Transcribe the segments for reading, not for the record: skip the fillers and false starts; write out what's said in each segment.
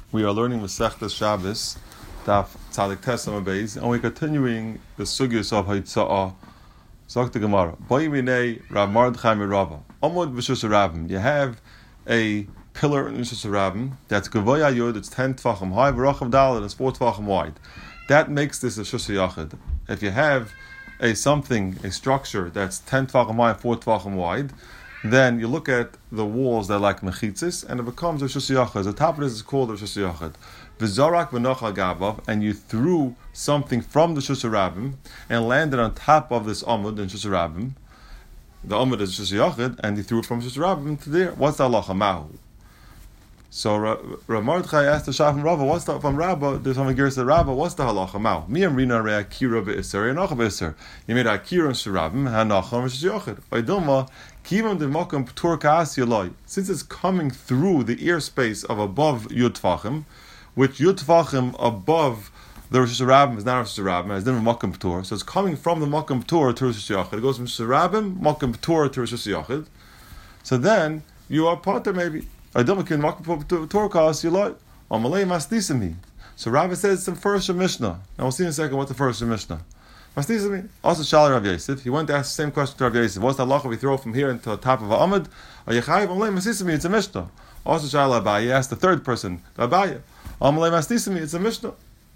We are learning Masechtas Shabbos, Daf Tzadik Tesam Beis, and we're continuing the sugyas of Haitza'ah. Zok the Gemara. Boi minei Rav Mordechai Rava. Amud b'shus Rabim. You have a pillar in Shus Rabim that's Gavoya Yud. It's 10 tvachim high. V'rachav Dalet. It's 4 tvachim wide. That makes this a Shus Yachid. If you have a structure that's 10 tvachim high, 4 tvachim wide, then you look at the walls that are like mechitzis, and it becomes a Shus Yachid. The top of this is called a Shus Yachid. V'zarak v'nocha gavav, and you threw something from the Shus Rabim and landed on top of this Amud in Shus Rabim. The Amud is Shus Yachid, and you threw it from Shus Rabim to there. What's the halacha mahu? So Rav Mordechai asked the Shach from Rava, what's the from Rabba? There's some gears to Rabba. What's the halacha mahu? Mi amrina re akira be'isser yanocha be'isser. You made akira in Shus Rabim hanocha Shus Yachid. Oidoma kivam de makam p'tur ka'as yaloi. Since it's coming through the ear space of above Yud Tvachim, which Yud Tvachim above the Rosh Hashanah is not Rosh Hashanah, it's different Makam P'tur. So it's coming from the Makam P'tur to Rosh Hashanah. It goes from Rosh Hashanah, Makam P'tur to Rosh Hashanah. So then you are potter maybe. I don't make Makam P'tur ka'as yaloi. Amalei masnisimi. So Rabbi says it's the first Mishnah. Now we'll see in a second what the first Mishnah. Masnisimi. Also Shalai Rav Yosef. He went to ask the same question to Rav Yosef. What's the halacha we throw from here into the top of a Amud? Ayechayiv Amalei masnisimi. It's a Mishnah. Also Shalai Abaye. He asked the third person, Abaye. Amalei masnisimi. It's a Mishnah.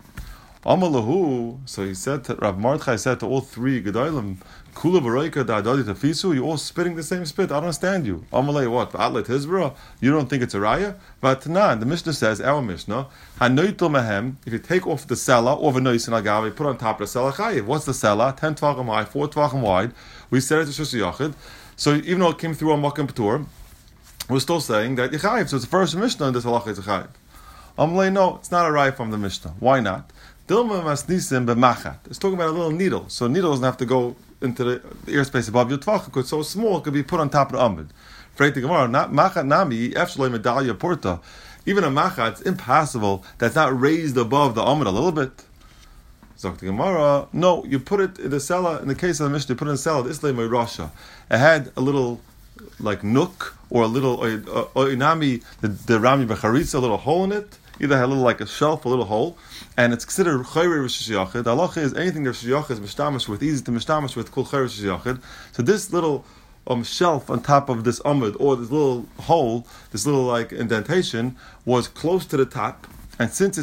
Amalahu. So he said to Rav Mordechai said to all three Gedolim, Kula v'roika da'adadi tafisu. You're all spitting the same spit. I don't understand you. Amalei what? V'atlet hizbara. You don't think it's a raya? V'atanan. The Mishnah says, our Mishnah, hanoitul mehem. If you take off the sela or v'nois in agav, you put on top of the sela chayiv. What's the sela? 10 tvachim high, 4 tvachim wide. We said it's a Shus Yachid. So even though it came through a Makam P'tur, we're still saying that Yechayiv. So it's the first Mishnah in this halacha is Yechayiv. Amalei, no, it's not a raya from the Mishnah. Why not? Dilma masnisim b'machat. It's talking about a little needle. So a needle doesn't have to go into the ear space above your tvach, because it's so small it could be put on top of the amud. Freit the Gemara, not machat nami efshalei medalya porta. Even a machat, it's impossible that's not raised above the amud a little bit. Zok the Gemara, no, you put it in the cellar. In the case of the Mishnah, you put it in the cellar. Islay Rasha. It had a little like nook or a little inami the rami becharitza, a little hole in it. Either had a little like a shelf, a little hole, and it's considered chayre Rosh Hashanah. The halacha is anything that Rosh Hashanah is mishtamish with, easy to mishtamish with, called chayre Rosh Hashanah. So this little shelf on top of this amud, or this little hole, this little like indentation, was close to the top. And since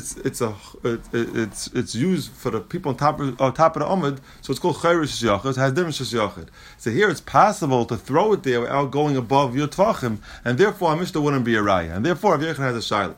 it's used for the people on top of the amud, so it's called chayre Rosh Hashanah. It has different Rosh Hashanah. So here it's possible to throw it there without going above your tvachim, and therefore a mishnah wouldn't be a raya, and therefore Rav Yechon has a shayla.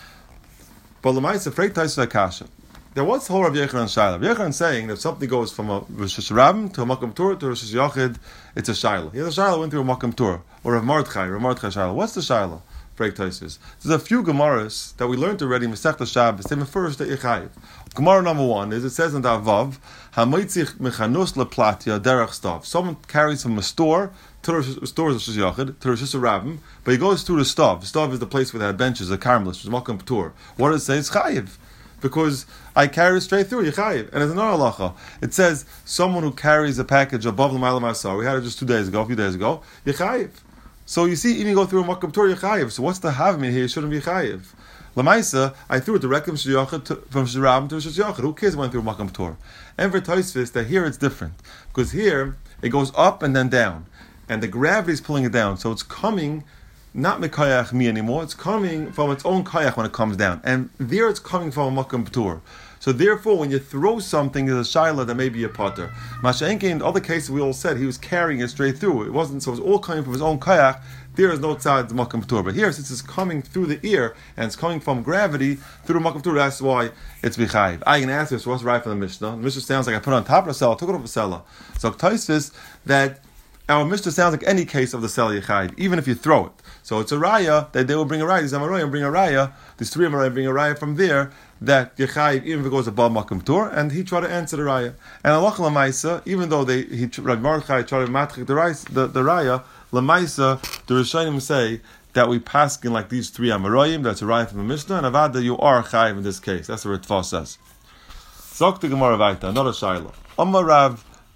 But Lamaisa Freit Taisa Akasha. There was the whole Rav Yechon and Shaila. Rav Yechon saying that if something goes from a Rosh Hashanah to a Makam P'tur to a Rosh Yachid, it's a Shaila. Here the Shaila went through a Makam P'tur, or Rav Mordechai Shaila. What's the Shaila? Freit Taisa. There's a few Gemaras that we learned already. Masechtas Shabbos. They first that Yechayiv. Gemara number 1 is it says in the Avav, Hamitzich mechanus leplatya derech stav. Someone carries from a store to the store of Rosh Yachid, to Rosh Hashanah, but he goes through the stav. The stav is the place where they had benches, a carmelist, which is Makam P'tur. What does it say? It's chayiv. Because I carry it straight through, Yechayiv. And there's another halacha. It says, someone who carries a package above the Ma'alam Asar, we had it just a few days ago, Yechayiv. So you see, even go through a Makam P'tur, Yechayiv. So what's the havmin here? It shouldn't be Yechayiv. Lamaisa, I threw it directly from Shirabim to Rosh Yachid. Who cares when I threw Makam P'tur? And for Tosfos, that here it's different. Because here, it goes up and then down. And the gravity is pulling it down. So it's coming, not mekayach mi anymore, it's coming from its own kayach when it comes down. And there it's coming from a Makam P'tur. So therefore, when you throw something, there's a shaila that may be a potter. Masha'enke, in other cases we all said, he was carrying it straight through. It wasn't, so it was all coming from his own kayach. There is no tzad Makam P'tur. But here, since it's coming through the ear, and it's coming from gravity through the Makam P'tur, that's why it's b'chayiv. I can ask this, what's right for the Mishnah? The Mishnah sounds like I put it on top of the cellar, took it off the cellar. So Tosfos that our Mishnah sounds like any case of the cellar Yechayiv, even if you throw it. So it's a raya that they will bring a raya. These Amarayim bring a raya. These 3 Amarayim bring a raya from there that Yechayiv, even if it goes above Makam P'tur, and he tried to answer the raya. And Allah Lamaisa, even though Rav Mordechai tried to matchik the raya, Lamaisa, the Rishonim say that we paskin like these 3 Amarayim. That's a raya from the Mishnah, and Avada, you are Chayiv in this case. That's what Ritva says. Zok the Gemara Vaita, not a Shaila. Amar Rav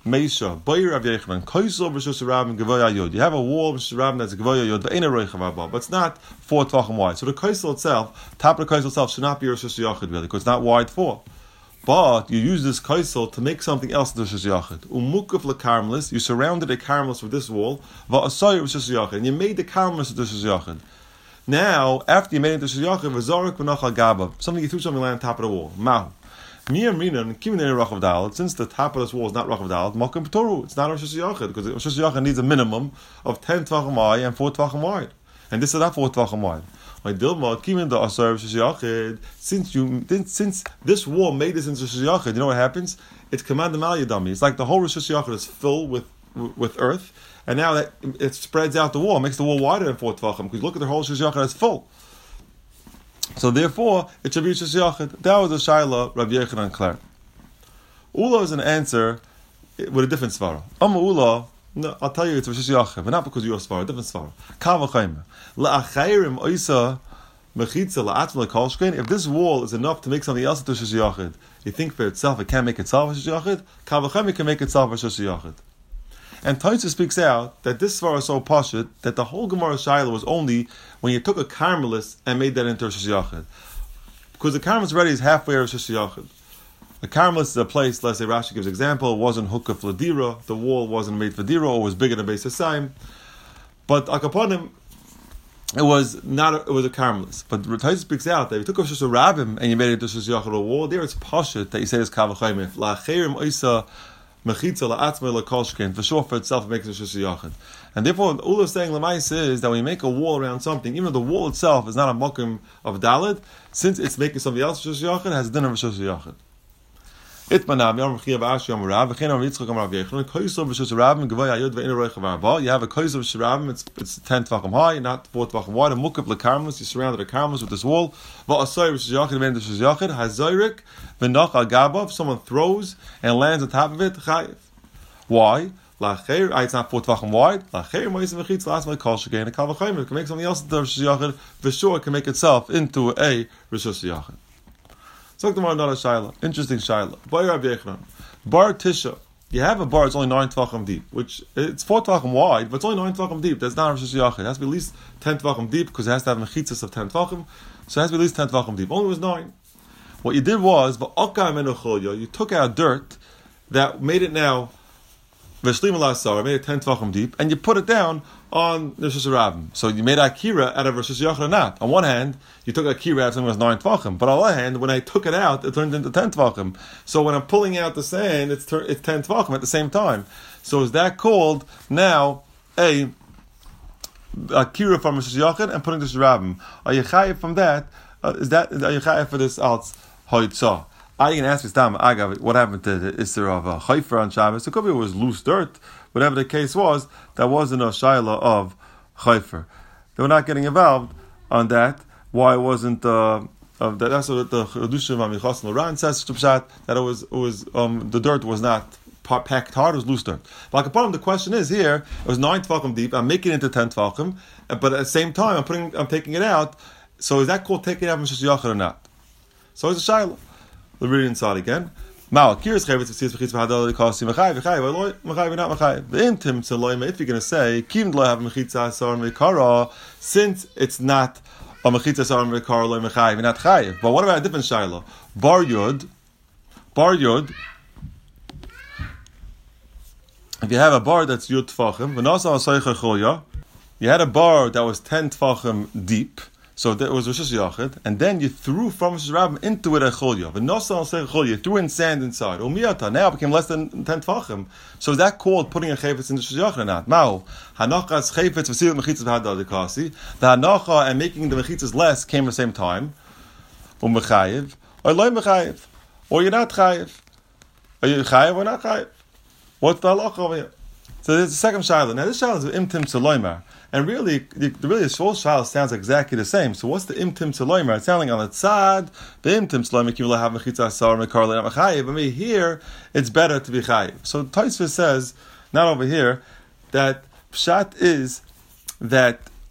Meisha, Boy Rav Yechanan, Koisel Rishus Rabim Gavoya Yod. You have a wall Rishus Rabim that's Gavoya Yod, but ain't a Reichav Abba, but it's not 4 Tvachim wide. So the Koisel itself, top of the Koisel itself, should not be Rishus Yachid really, because it's not wide 4. But you use this Koisel to make something else into Rishus Yachid. Umukuf lekarmelis, you surrounded a karmelis with this wall, Va'asai Rishus Yachid, and you made the karmelis into Rishus Yachid. Now, after you made it into Rishus Yachid, V'zorik v'nachal gaba, something you threw something on top of the wall. Mahu. Since the top of this wall is not Rachav Dalet, Makom P'toru, it's not a Rishus Yachid, because Rishus Yachid needs a minimum of 10 Tvachim high and 4 Tvachim wide. And this is not 4 Tvachim wide. Since this wall made this into Rishus Yachid, you know what happens? It's command Mal Yadami. It's like the whole Rishus Yachid is filled with earth, and now that it spreads out the wall, makes the wall wider than 4 Tvachim, because look at the whole Rishus Yachid, it's full. So therefore, it should be Rishus Yachid. That was the Shaila Rav Yechanan Kler. Ula is an answer with a different svara. Ula, no, I'll tell you it's Rishus Yachid, but not because you're a svara, different svara. Kavachayim. La'achayrim oisa mechitza la'atzma l'kolshkein. If this wall is enough to make something else into Rishus Yachid, you think for itself it can't make itself Rishus Yachid? Kavachayim can make itself Rishus Yachid. And Taisa speaks out that this svara is so pashut that the whole Gemara Shaila was only when you took a karmelis and made that into Rishus Yachid. Because the karmelis already is halfway Rishus Yachid. A karmelis is a place, let's say Rashi gives example, it wasn't hukaf ladira, the wall wasn't made for dira, or was bigger than Beis Hasayim. But akaponim, it was a karmelis. But Taisa speaks out that if you took a Rishus Rabim and you made it into Rishus Yachid, a wall, there it's pashut that you say it's kavachayim. La'acherim oisa mechitza la'atzmei l'kolshkein, for sure for itself it makes a Rishus Yachid. And therefore, the Ula is saying Lamais is that when you make a wall around something, even though the wall itself is not a mokum of Dalet, since it's making something else Rishus Yachid, it has a din of Rishus Yachid. Itmanam Yom Rechiya V'Ashi Yom Rav V'chein Yom Yitzchak Yom Rav Yechon Koisel Rishus Rabim Gavoy Ayod Ve'Ein Reichav Arba. You have a Koisel Rishus Rabim, it's 10 Tvachim high, not 4 Tvachim wide. A mukaf lekarmelis, you surrounded a karmelis with this wall. Va'asai Rishus Yachid made Rishus Yachid Hazoyrik V'Nach Al Gabav. Someone throws and lands on top of it. Chayiv. Why? It's not 4 Tvachim wide. It can make something else into Rishus Yachid. For sure, it can make itself into a Rishus Yachid. So tomorrow another Shaila. Interesting Shaila. Bar Rav Yechanan. Bar Tisha. You have a bar, it's only 9 Tvachim deep, which it's 4 Tvachim wide, but it's only 9 Tvachim deep. That's not a Rishus Yachid. It has to be at least 10 Tvachim deep, because it has to have mechitzas of 10 Tvachim. So it has to be at least 10 Tvachim deep. Only was 9. What you did was, you took out dirt that made it now made it 10 Tvachim deep, and you put it down on the Rishus Rabim. So you made Akira out of Rishus Yachid or not. On one hand, you took Akira out of something that was 9 Tvachim, but on the other hand, when I took it out, it turned into 10 Tvachim. So when I'm pulling out the sand, it's 10 Tvachim at the same time. So is that called now a Akira from Rishus Yachid and putting Rishus Rabim? Are you chayiv from that? Are you chayiv for this als hoitzah? I can ask Stam Agav what happened to the Isser of Chayfer on Shabbos. It could be it was loose dirt. Whatever the case was, that wasn't a Shaila of Chayfer. They were not getting involved on that. Why wasn't of that? That's what the Chedushim Amichas Loran says to Pshat, that it was the dirt was not packed hard, it was loose dirt. Like upon the question is here, it was 9 Tvachim deep. I'm making it into 10 Tvachim, but at the same time I'm taking it out. So is that called taking it out from Rishus Yachid or not? So it's a Shaila. We'll read it inside again. If you're going to say, if you're going to say, since it's not a mechitza sar mekara lo mechayiv, you're not chayiv. But what about a different shayla? Bar yud. If you have a bar that's yud tfachim, you had a bar that was 10 tfachim deep. So that was Rishus Yachid, and then you threw from Rishus Rabim into it a cholya. You threw in sand inside. Now it became less than 10 Tvachim. So is that called putting a chayfetz in Rishus Yachid or not? Mao hanachas chayfetz v'sil mechitzas v'hadad dekasi. The hanacha and making the mechitzas less came at the same time. Mechayiv or loy mechayiv, or you're not chayiv. Are you chayiv or not chayiv? What's the halacha over here? So there's the second shaila. Now this shaila is imtim tzaloymar. And really, the whole shaila sounds exactly the same. So what's the imtim tzaloymar? It's sounding on the tzad. The imtim tzaloymar kivla have mechitza asar mekar le'nam chayiv. I mean, here it's better to be chayiv. So Tosfos says, not over here, that pshat is that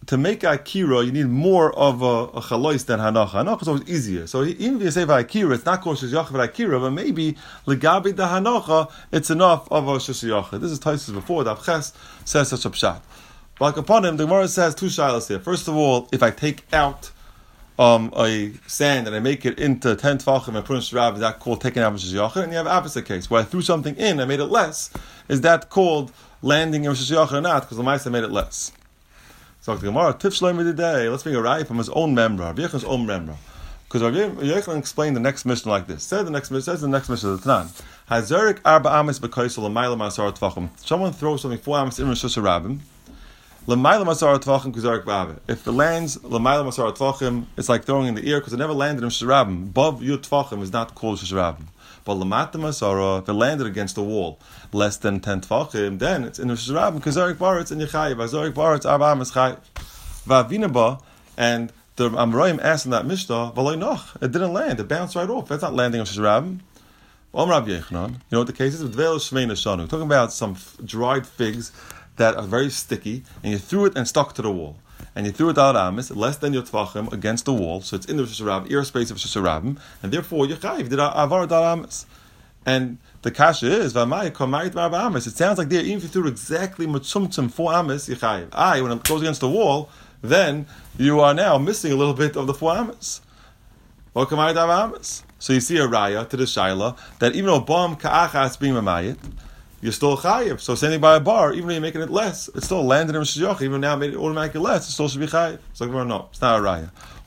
to make Akira, you need more of a chalois than Hanacha. Hanacha is always easier. So even if you say Akira, it's not called Shishiyachid Akira, but maybe Legabi the Hanacha, it's enough of a Shishiyachid. This is Taisus before, the Avches says such a pshat. Like upon him, the Gemara says two shilas here. First of all, if I take out a sand and I make it into 10 tfachim and put in shirav, is that called taking out Shishiyachid? And you have opposite case, where I threw something in, I made it less. Is that called landing in Shishiyachid or not? Because the Maisa made it less. So the Gemara, Tif Shlomi today, let's bring a raya from his own memra, Rabbi Yechon's own memra. Because Rabbi Yechon explained the next mission like this. Says the next mission of the Tanan. Hazarik arba amis b'kaisel l'mayla masar tvachim. Someone throws something 4 amis in Rosh Hashanah. L'mayla masar tvachim kuzarik b'ave. If it lands l'mayla masar tvachim, it's like throwing in the air because it never landed in Rosh Hashanah. Above yud tvachim is not called Rosh Hashanah. But l'mata masara, if it landed against the wall less than 10 tvachim, then it's in Rosh Hashanah kuzarik baritz and yechayiv. Hazarik baritz arba amis chayiv. V'avinaba, and the Amoraim asked in that Mishnah, V'loi noch, it didn't land, it bounced right off. That's not landing on Shishirabim. Rabbi Yechanan, you know what the case is? Talking about some dried figs that are very sticky, and you threw it and stuck to the wall. And you threw it out amis, less than your tvachim, against the wall, so it's in the Shishirabim, airspace of Shishirabim, and therefore you chayiv, did avar dal amis. And the kasha is, V'amai kamayit v'arba amis. It sounds like there, even if you threw exactly mutzumtzum 4 amis, you chayiv. When it goes against the wall, then you are now missing a little bit of the 4 amas. So you see a raya to the shaila that even though bam ka'achas being mamayit, you're still chayiv. So standing by a bar, even though you're making it less, it's still landed in Shishiyach. Even now made it automatically less, it still should be chayiv. It's like, no, it's not a raya.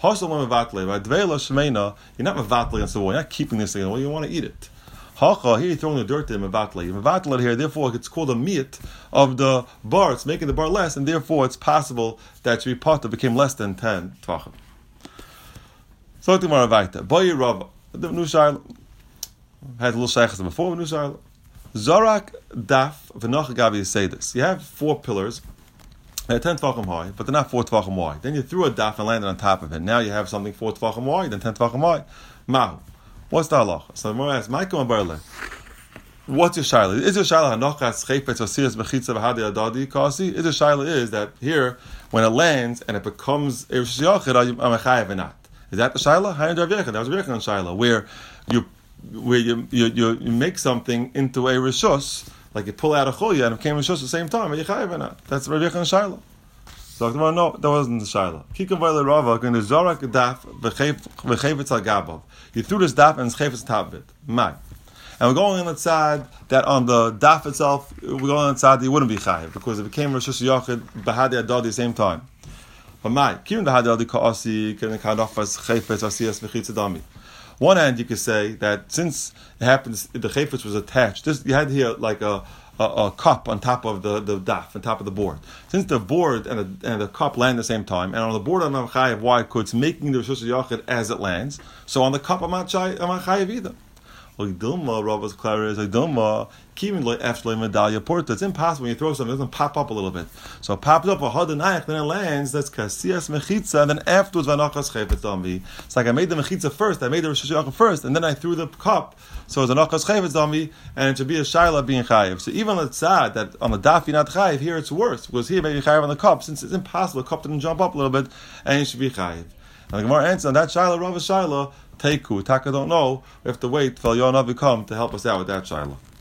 You're not mevatle against the wall. You're not keeping this thing in the wall. You want to eat it. Hacha, here you're throwing the dirt in mevatle. Mevatle here, therefore it's called a meat of the bar. It's making the bar less, and therefore it's possible that your potter became less than 10 tvachim. So the Gemara vayta. Boy Rav, the new shaila had a little shaykhs before the new shaila. Zorak daf v'noch gabi say this. You have 4 pillars. They're 10 tvachim high, but they're not 4 tvachim wide. Then you threw a daf and landed on top of it. Now you have something 4 tvachim wide, then 10 tvachim wide. Mahu. What's the halacha? So the Gemara asks, Michael and Barle, what's your shaila? Is your shaila hanochas chaypetz osiris bechitza v'hadi adadi kasi? Is your shaila is that here, when it lands and it becomes a rishiyachid, am I chayav or not? Is that the shaila? That was Rav Yechon's shaila, where you make something into a rishus, like you pull out a choya and it became rishus at the same time, are you chayav or not? That's Rav Yechon's shaila. So no, that wasn't the shaila. Kika v'le Rava going to zorak daf v'chayvetz al gabav. You threw this daf and it's chayvetz on top of it. Mai. And we're going on the side that on the daf itself, we're going on the side that you wouldn't be chayav because it became Rosh Hashanah b'hadi adadi at the same time. But mai, kivin b'hadi adadi ka'asi k'nin ka'nafas chayvetz asiyas v'chitz adami. One hand, you could say that since it happens, the chayvetz was attached. You had here like a cup on top of the daf, on top of the board. Since the board and the cup land at the same time, and on the board I'm chayav, why? Because it's making the Rosh Hashanah as it lands. So on the cup I'm not chayav either. Rabba's clear is it's impossible when you throw something, it doesn't pop up a little bit. So it pops up a hadanayach, then it lands, that's kasiyas mechitza, and then afterwards vanachas chayvetz dami. It's like I made the mechitza first, I made the Rosh Hashanah first, and then I threw the cup, so it's vanachas chayvetz dami, and it should be a shaila being chayiv. So even on the tzad, that on the daf you're not chayiv, here it's worse, because here maybe chayiv on the cup, since it's impossible, the cup didn't jump up a little bit, and you should be chayiv. And the Gemara answers on that shaila, Rava shaila, Teiku, Taka don't know, we have to wait till Yonavi come to help us out with that shaila.